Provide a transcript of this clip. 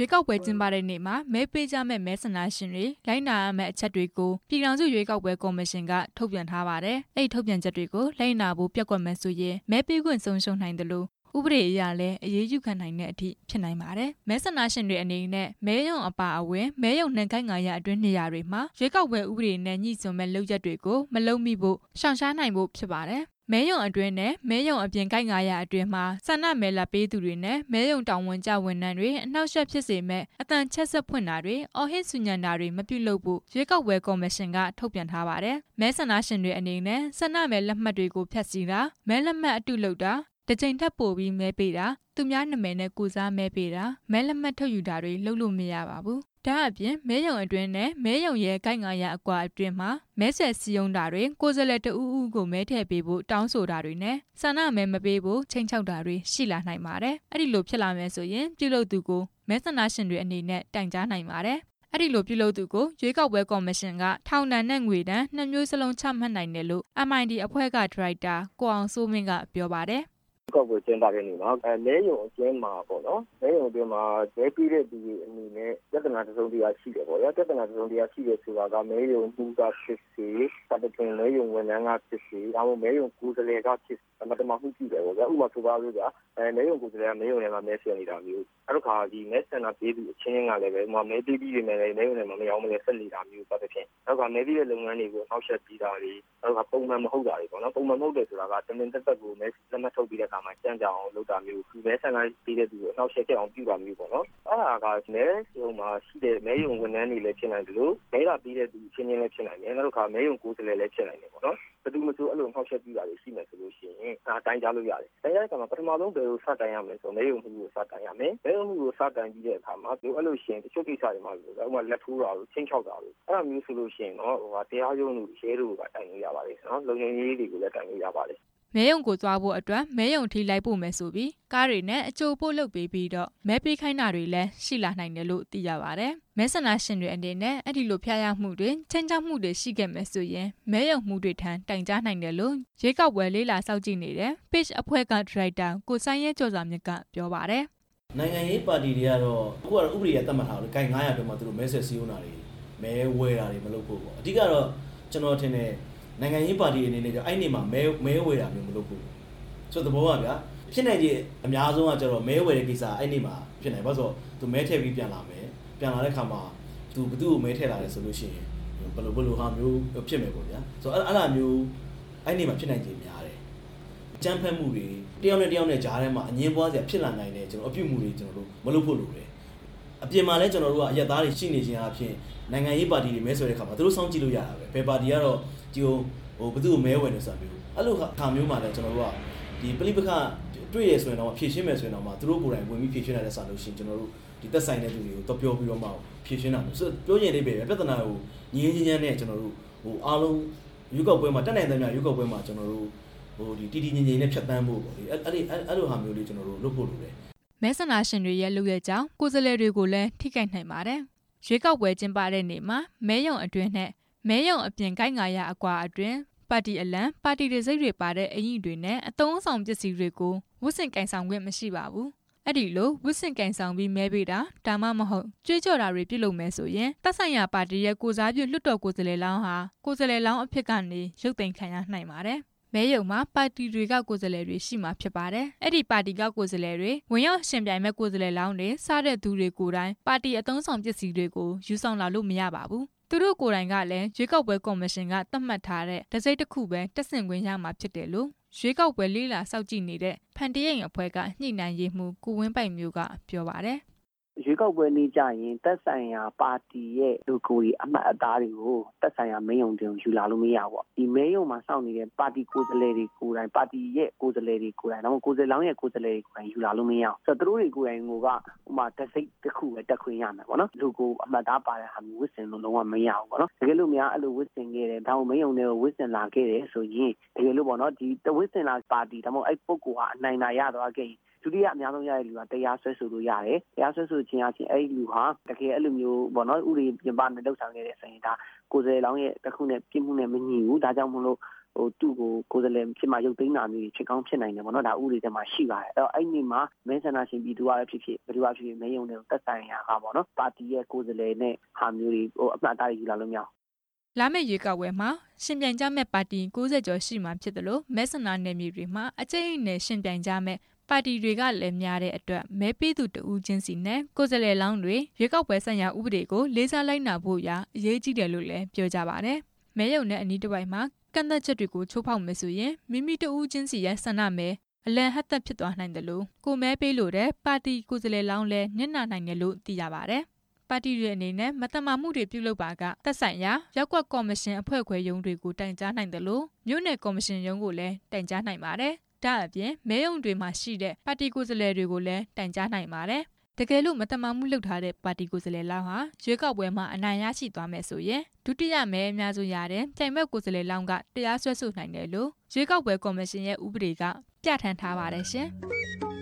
ရွေးကောက်ပွဲကျင်းပတဲ့နေ့မှာမဲပေးကြမဲ့မဲဆန္ဒရှင်တွေလိုက်နာရမယ့်အချက်တွေကိုပြည်ထောင်စုရွေးကောက်ပွဲကော်မရှင်ကထုတ်ပြန်ထားပါတယ်။အဲ့ဒီထုတ်ပြန်ချက်တွေကိုလိုက်နာဖို့ပျက်ကွက်မယ်ဆိုရင်မဲပေးခွင့်ဆုံးရှုံးနိုင်တယ်လို့ဥပဒေအရလည်းအရေးယူခံနိုင်တဲ့အထိဖြစ်နိုင်ပါတယ်။မဲဆန္ဒရှင်တွေအနေနဲ့မဲရုံအပါအဝင်မဲရုံနှံခိုင်း900အတွင်းနေရာတွေမှာရွေးကောက်ပွဲဥပဒေနဲ့ညှိစွန်းမဲ့လုပ်ရက်တွေကိုမလုပ်မိဖို့ရှောင်ရှားနိုင်ဖို့ဖြစ်ပါတယ်။မဲရုံအတွင်းနဲ့မဲရုံအပြင်ကိုက်900အတွင်းမှာဆန္ဒမဲလာပေးသူတွေနဲ့မဲရုံတောင်ဝန်ကျဝန်ထမ်းတွေအနှောက်အယှက်ဖြစ်စေမဲ့အတန်ချက်ဆက်ဖွင့်တာတွေအော်ဟစ်ဆူညံတာတွေမပြုလုပ်ဖို့ရွေးကောက်ပွဲကော်မရှင်ကထုတ်ပြန်ထားပါတယ်။မဲဆန္ဒရှင်တွေအနေနဲ့ဆန္ဒမဲလက်မှတ်တွေကိုဖျက်ဆီးတာမဲလက်မှတ်အတုလုပ်တာတစ်ချိန်ထပ်ပို့ပြီးမဲပေးတာသူများနာမည်နဲ့ကိုစားမဲပေးတာမဲလက်မှတ်ထုတ်ယူတာတွေလုပ်လို့မရပါဘူး။ဒါအပြင်မဲရုံအတွင်းနဲ့မဲရုံရဲ့ကိုက်900အကွာအတွင်းမှာမဲဆွယ်စည်းရုံးတာတွေကိုယ်စားလှယ်တဦးဦးကိုမဲထည့်ပေးဖို့တောင်းဆိုတာတွေနဲ့ဆန္ဒမဲမပေးဖို့ချိန်ချောက်တာတွေရှိလာနိုင်ပါတယ်။အဲ့ဒီလိုဖြစ်လာမယ်ဆိုရင်ပြုလုပ်သူကိုမဲဆန္ဒရှင်တွေအနေနဲ့တိုင်ကြားနိုင်ပါတယ်။အဲ့ဒီလိုပြုလုပ်သူကိုရွေးကောက်ပွဲကော်မရှင်ကထောင်ဒဏ်နဲ့ငွေဒဏ်2မျိုးစလုံးချမှတ်နိုင်တယ်လို့ MID အဖွဲ့ကဒါရိုက်တာကိုအောင်စိုးမင်းကပြောပါတယ်ကောက်ပွဲကျင်းပတဲ့နေ့မှာမဲရုံအကျဉ်းမှာပေါ့နော်မဲရုံအတွင်းမှာမဲပေးတဲ့သူတွေအနေနဲ့ပြဿနာတစ်စုံတစ်ရာရှိတယ်ပေါ့ဗျာပြဿနာတစ်စုံတစ်ရာရှိတယ်ဆိုတာကမဲရုံမှုကဖြစ်စေပတ်တဲ့မဲရုံဝန်ထမ်းကဖြစ်စေဒါမှမဟုတ်မဲရုံကိုယ်စားလှယ်ကဖြစ်စေမတမမှုရှိတယ်ပေါ့ဗျာဥပမာဆိုပါလို့ကမဲရုံကိုယ်စားလှယ်ကမဲရုံထဲမှာမဲဆွဲနေတာမျိုးအဲ့တော့ခါဒီမဲဆန္ဒပေးသူအချင်းချင်းကလည်းပဲမဲပေးပြီးနေမယ်မဲရုံထဲမှာမရောက်မလဲဆက်နေတာမျိုးပတ်တဲ့ဖြင့်အဲ့တော့ခါမဲပေးတဲ့လုပ်ငန်းတွေကိုနှောက်ယှက်ပြီးတာတွေအဲ့တော့ပုံမှန်မဟုတ်တာတွေပေါ့နော်ပုံမှန်မဟုတ်တယ်ဆိုတာကတမင်တက်တက်ကိုမဲလက်မှတ်ထုတ်ပြီးတဲ့အခါမှာကြမ်းကြအောင်လုပ်တာမျိုးဒီမဲဆန္ဒပေးတဲ့သူကိုနှောက်ယှက်အောင်ပြုတာမျိုးပေါ့နော်အဲ့ဒါကမဲရုံမှာရှိတဲ့မဲရုံဝန်ထမ်းတွေလည်းဖြစ်နိုင်တယ်လို့မဲလာပေးတဲ့သူချင်းချင်းလည်းဖြစ်နိုင်တယ်နောက်တစ်ခါမဲရုံကိုယ်စားလှယ်လည်းဖြစ်နိုင်တယ်ပေါ့နော်ဘယ်သူမှဆိုအဲ့လိုနှောက်ယှက်ပြီးတာတွေရှိမယ်ဆိုလို့ရှိရင်တိုင်းကြားလို့ရတယ်တိုင်းကြားတဲ့အခါမှာပထမဆုံးဘယ်လိုစတိုင်ရမလဲဆိုမဲရုံမှုကိုစတိုင်ရမယ်မဲရုံမှုကိုစတိုင်ပြီးတဲ့အခါမှာဒီအဲ့လိုရှင်တချို့ကိစ္စတွေမှာဥပမာလက်ထိုးတာလို့ချင်းချောက်တာလို့အဲ့လိုမျိုးဆိုလို့ရှိရင်တော့တရားရုံးတို့ရဲတို့ကတိုင်လို့ရပါတယ်နော်လုံခြုံရေးတွေကိုလည်းတိုင်လို့ရပါတယ်မဲရုံကိုသွားဖို့အတွက်မဲရုံထိလိုက်ဖို့မယ်ဆိုပြီးကားတွေနဲ့အကြိုပို့လုပ်ပေးပြီးတော့မဲပေးခိုင်းတာတွေလည်းရှိလာနိုင်တယ်လို့သိရပါတယ်။မဲဆန္ဒရှင်တွေအနေနဲ့အဲ့ဒီလိုဖျားရမှုတွေချင်းချောက်မှုတွေရှိခဲ့မယ်ဆိုရင်မဲရုံမှုတွေထံတိုင်ကြားနိုင်တယ်လို့ရွေးကောက်ပွဲလေးလာစောင့်ကြည့်နေတဲ့ Page အဖွဲ့ကဒါရိုက်တာကိုစိုင်းရဲကျော်စွာမြတ်ကပြောပါတယ်။နိုင်ငံရေးပါတီတွေကတော့အခုကတော့ဥပဒေရသတ်မှတ်ထားလို့ကိုင်900အတွင်းမှာသူတို့မဲဆွယ်စည်းရုံးတာတွေမဲဝဲတာတွေမလုပ်ဖို့ပေါ့။အဓိကတော့ကျွန်တော်ထင်တယ်နိုင်ငံရေးပါတီအနေနဲ့အဲ့ဒီမှာမဲဝယ်တာမျိုးမလုပ်ဘူးဆိုတော့သဘောကဗျာဖြစ်နိုင်တဲ့အများဆုံးကကျတော့မဲဝယ်တဲ့ကိစ္စအဲ့ဒီမှာဖြစ်နိုင်ဘာလို့ဆိုတော့သူမဲထည့်ပြီးပြန်လာမယ်ပြန်လာတဲ့ခါမှာသူဘသူ့ကိုမဲထည့်လာတယ်ဆိုလို့ရှိရင်ဘယ်လိုဟာမျိုးဖြစ်မယ်ပေါ့ဗျာဆိုတော့အဲ့မျိုးအဲ့ဒီမှာဖြစ်နိုင်ခြင်းများတယ်ကြမ်းဖက်မှုတွေတယောက်နဲ့တယောက်နဲ့ကြားထဲမှာအငင်းပွားစရာဖြစ်လာနိုင်တယ်ကျွန်တော်အပြုမှုတွေကျွန်တော်တို့မလုပ်ဖို့လိုတယ်အပြင်မှာလည်းကျွန်တော်တို့ကအရက်သားတွေရှိနေခြင်းအပြင်နိုင်ငံရေးပါတီတွေမဲဆွယ်တဲ့ခါမှာသူတို့စောင့်ကြည့်လို့ရတာပဲဘယ်ပါတီကတော့ဒီဘသူ့ကိုမဲဝယ်နေဆိုတာမျိုးအဲ့လိုခါမျိုးမှာလည်းကျွန်တော်တို့ကဒီပလိပခတွေ့ရဆိုရင်တော့ဖြည့်ရှင်းမယ်ဆိုရင်တော့သူတို့ကိုယ်တိုင်ဝင်ပြီးဖြည့်ရှင်းရတဲ့စာလို့ရှိရင်ကျွန်တော်တို့ဒီသက်ဆိုင်တဲ့သူတွေကိုတော့ပြောပြီးတော့မှဖြည့်ရှင်းတာမျိုးဆိုပြောရင်လေးပဲပြဿနာကိုငြင်းချင်းချင်းနဲ့ကျွန်တော်တို့အားလုံးရွေးကောက်ပွဲမှာတက်နိုင်တဲ့များရွေးကောက်ပွဲမှာကျွန်တော်တို့ဒီတီငြိမ်ငြိမ်နဲ့ဖြတ်တန်းဖို့ပေါ့လေအဲ့လိုဟာမျိုးလေးကျွန်တော်တို့လုပ်ဖို့လိုတယ်မဲဆန္ဒရှင်တွေရဲ့လုပ်ရကြောင်းကိုယ်စားလှယ်တွေကိုလည်းထိခိုက်နိုင်ပါတယ်ရွေးကောက်ပွဲကျင်းပတဲ့နေ့မှာမဲရုံအတွင်းနဲ့မဲရုံအပြင်ကိုက်900အကွာအတွင်းပါတီအလံပါတီတွေစိတ်တွေပါတဲ့အင်ကြီးတွေနဲ့အသုံးဆောင်ပစ္စည်းတွေကိုဝတ်ဆင်ကင်ဆောင်ခွင့်မရှိပါဘူးအဲ့ဒီလိုဝတ်ဆင်ကင်ဆောင်ပြီးမဲပေးတာဒါမှမဟုတ်ကြွေးကြော်တာတွေပြုလုပ်မယ်ဆိုရင်တပ်ဆိုင်ရာပါတီရဲ့ကိုစားပြုလွှတ်တော်ကိုယ်စားလှယ်လောင်းဟာကိုယ်စားလှယ်လောင်းအဖြစ်ကနေရုပ်သိမ်းခံရနိုင်ပါတယ်မဲရုံမှာပါတီတွေကကိုယ်စားလှယ်တွေရှိမှာဖြစ်ပါတယ်။အဲ့ဒီပါတီကကိုယ်စားလှယ်တွေဝင်ရောက်ရှင်ပြိုင်မဲ့ကိုယ်စားလှယ်လောင်းတွေစားတဲ့သူတွေကိုယ်တိုင်ပါတီအသုံးဆောင်ပစ္စည်းတွေကိုယူဆောင်လာလို့မရပါဘူး။သူတို့ကိုယ်တိုင်ကလည်းရွေးကောက်ပွဲကော်မရှင်ကသတ်မှတ်ထားတဲ့တစိမ့်တစ်ခုပဲတက်ဆင်ခွင့်ရမှာဖြစ်တယ်လို့ရွေးကောက်ပွဲလေးလာစောင့်ကြည့်နေတဲ့ဖန်တီးရိမ်အဖွဲ့ကညှိနှိုင်းရေးမှူးကိုဝင်းပိုင်မျိုးကပြောပါတယ်ရွေးကောက်ပွဲနေ့ကြရင်သက်ဆိုင်ရာပါတီရဲ့လူကိုယ်ကြီးအမှတ်အသားတွေကိုသက်ဆိုင်ရာမဲရုံတင်ယူလာလို့မရဘူး။ဒီမဲရုံမှာစောင့်နေတဲ့ပါတီကိုယ်စားလှယ်တွေကိုယ်တိုင်ပါတီရဲ့ကိုယ်စားလှယ်တွေကိုယ်တိုင်တော့ကိုယ်စားလောင်းရဲ့ကိုယ်စားလှယ်တွေကိုယ်တိုင်ယူလာလို့မရဘူး။ဆိုတော့သူတို့တွေကိုယ်တိုင်ကဥမာတစ်စိတ်တစ်ခုပဲတက်ခွင့်ရမယ်ပေါ့နော်။လူကိုအမှတ်အသားပါတဲ့ဟာမျိုးဝစ်စင်လို့လုံးဝမရဘူးပေါ့နော်။တကယ်လို့များအဲ့လိုဝစ်စင်ခဲ့တယ်ဒါမှမဲရုံတွေကိုဝစ်စင်လာခဲ့တယ်ဆိုရင်တကယ်လို့ပေါ့နော်ဒီဝစ်စင်လာပါတီဒါမှမဟုတ်အဲ့ပုဂ္ဂိုလ်ဟာအနိုင်တာရသွားခဲ့ရင်ဒုတိယအများဆုံးရတဲ့လူကတရားစွဲဆိုလို့ရတယ်။တရားစွဲဆိုခြင်းအချင်းအဲ့ဒီလူဟာတကယ်အဲ့လိုမျိုးပေါ့နော်ဥပဒေပြင်ပနဲ့လှုပ်ဆောင်ခဲ့တဲ့ဆိုရင်ဒါကိုယ်စားလောင်းရဲ့တစ်ခုနဲ့ပြစ်မှုနဲ့မညီဘူး။ဒါကြောင့်မလို့သူ့ကိုယ်စားလှယ်ဖြစ်မှရုပ်သိမ်းတာမျိုးဖြစ်ကောင်းဖြစ်နိုင်တယ်ပေါ့နော်ဒါဥပဒေထဲမှာရှိပါတယ်အဲ့ဒီမှာမဲဆန္ဒရှင်ပြည်သူကလည်းဖြစ်ဖြစ်ဘယ်သူကဖြစ်ဖြစ်မဲရုံတွေကိုသက်ဆိုင်ရာပေါ့နော်ပါတီရဲ့ကိုယ်စားလှယ်နဲ့ဟာမျိုးတွေအမှတ်အသားယူလာလို့မရဘူးလာမယ့်ရွေးကောက်ပွဲမှာရှင်ပြိုင်ကြမဲ့ပါတီ90ကျော်ရှိမှဖြစ်တယ်လို့မဲဆန္ဒနယ်မြေတွေမှာအကျဉ်းနဲ့ရှင်ပြိုင်ကြမဲ့ပါတီတွေကလည်းများတဲ့အတွက်မဲပေးသူတဦးချင်းစီနဲ့ကိုယ်စားလှယ်လောင်းတွေရွေးကောက်ပွဲဆိုင်ရာဥပဒေကိုလေးစားလိုက်နာဖို့ရာအရေးကြီးတယ်လို့လည်းပြောကြပါတယ်။မဲရုံနဲ့အနီးတစ်ဝိုက်မှာကန့်သက်ချက်တွေကိုချိုးဖောက်မယ်ဆိုရင်မိမိတဦးချင်းစီရဲ့ဆန္ဒမဲအလံဟတ်သက်ဖြစ်သွားနိုင်တယ်လို့ကိုမဲပေးလို့တဲ့ပါတီကိုယ်စားလှယ်လောင်းလည်းနစ်နာနိုင်တယ်လို့သိရပါတယ်။ပါတီတွေအနေနဲ့မတမာမှုတွေပြုလုပ်ပါကသက်ဆိုင်ရာရပ်ကွက်ကော်မရှင်အဖွဲ့ခွဲရုံးတွေကိုတိုင်ကြားနိုင်တယ်လို့မြို့နယ်ကော်မရှင်ရုံးကိုလည်းတိုင်ကြားနိုင်ပါတယ်။ဒါအပြင်မဲရုံတွေမှာရှိတဲ့ပါတီကိုယ်စားလှယ်တွေကိုလည်းတိုင်ကြားနိုင်ပါတယ်။တကယ်လို့မတမာမှုလုပ်ထားတဲ့ပါတီကိုယ်စားလှယ်လောင်းဟာရွေးကောက်ပွဲမှာအနိုင်ရရှိသွားမယ်ဆိုရင်ဒုတိယမဲအများစုရတဲ့ပြိုင်ဘက်ကိုယ်စားလှယ်လောင်းကတရားစွဲဆိုနိုင်တယ်လို့ရွေးကောက်ပွဲကော်မရှင်ရဲ့ဥပဒေကပြဋ္ဌာန်းထားပါတယ်ရှင်။